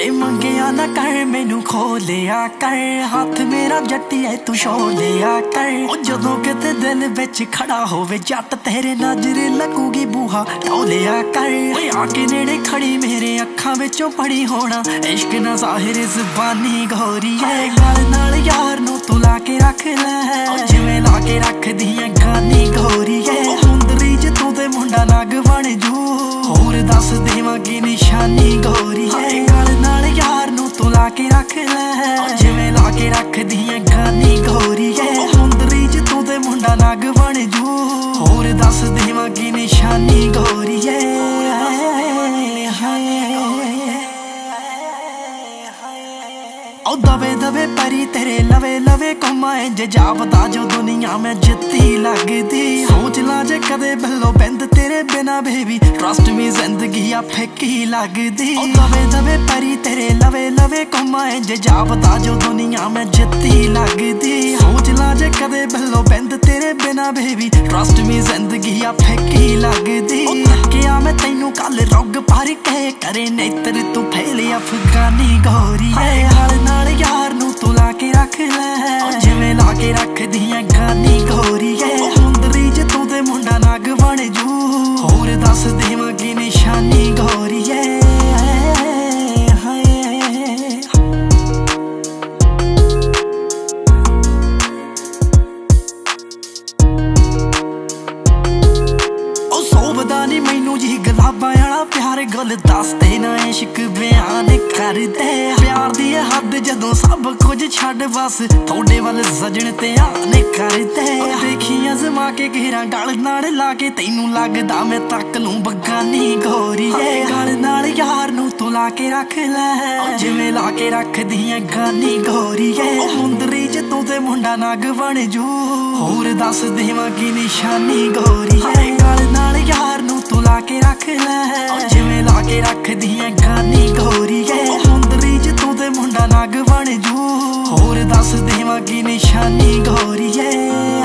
ਵੇ ਮੰਗਿਆ ਨਾ ਕਰ ਮੈਨੂੰ ਖੋਲਿਆ ਕਰ ਹੱਥ ਮੇਰਾ ਜੱਟੀਏ ਤੂੰ ਛੋਲਿਆ ਕਰ ਉਹ ਜਦੋਂ ਕਿਤੇ ਦਿਲ ਵਿੱਚ ਖੜਾ ਹੋਵੇ ਜੱਟ ਤੇਰੇ ਨਜ਼ਰ ਲੱਗੂਗੀ ਬੂਹਾ ਢੋਲਿਆ ਕਰ ਓਏ ਆ ਕੇ ਨੇੜੇ ਖੜੀ ਮੇਰੇ ਅੱਖਾਂ ਵਿੱਚੋਂ ਪੜੀ ਹੋਣਾ ਇਸ਼ਕ ਨਾ ਜ਼ਾਹਿਰ ਜ਼ਬਾਨੀ ਗੋਰੀਏ ਗਲ ਨਾਲ ਯਾਰ ਨੂੰ ਤੂੰ ਲਾ ਕੇ ਰੱਖ ਲੈ ਜਿਵੇਂ ਲਾ ਕੇ ਰੱਖਦੀ ਐ ਗਾਨੀ ਗੋਰੀਏ ਮੁੰਦਰੀ ਚ ਤੂੰ ਤੇ ਮੁੰਡਾ ਨਗ ਬਣ ਜੂ ਹੋਰ ਦੱਸ ਦੇਵਾਂਗੀ ਨਿਸ਼ਾਨੀ ਗੋਰੀਏ ਗਲ ਨਾਲ ਯਾਰ ਨੂੰ ਤੂੰ ਲਾ ਕੇ ਰੱਖ ਲੈ ਜਿਵੇਂ ਲਾ ਕੇ ਰੱਖਦੀ ਐ ਗਾਨੀ ਗੋਰੀਏ ਮੁੰਦਰੀ ਚ ਤੂੰ ਤੇ ਮੁੰਡਾ ਨਗ ਬਣ ਜੂ ਹੋਰ ਦੱਸ ਦੇਵਾਂਗੀ ਨਿਸ਼ਾਨੀ ਗੋਰੀਏ दबे दबे परी तेरे लवे लवे घुमाए जे जापदा जो दुनिया में जित्ती लगदी सोच ला जे कदे बल्लो बिंद तेरे बिना बेबी ट्रस्ट मी जिंदगी आ फिक्की लगदी दबे दबे परी तेरे लवे लवे घुमाए जे जापदा जो दुनिया में जित्ती लगदी सोच ला जे कदे बल्लो बिंद तेरे बिना बेबी ट्रस्ट मी जिंदगी आ फिक्की लगदी थकिया मैं तैनू कल रुग भर के करे नेत्र तू फैले अफगानी गोरी है यार नू तू ला के रख ले जिवें ला के रखदी ऐ गानी गोरीए मुंदरी च तू ते मुंडा नग बन जू होर दस देवांगी निशानी गोरीए नी मैनू जी गुलाबां आला प्यार गल दसदे ना इश्क बयान करदे प्यार दी हद जदों सब कुछ छड्ड बस थोड़े वल सजण ते आने करदे देखी अजमा के घेरा गल नाल ला के तैनू लगदा मैं तक लूं बगानी गोरीए गल नाल यार नू तू ला के रख ले जिवें ला के रखदी ऐ गानी गोरीए मुंदरी च तू ते मुंडा नग बन जू होर दस देवांगी निशानी गोरीए गल नाल यार नू तू ला के रख ले जिवें ला के रखदी ऐ गानी गोरीए मुंदरी च तू ते मुंडा नग बन जू होर दस देवांगी निशानी गोरीए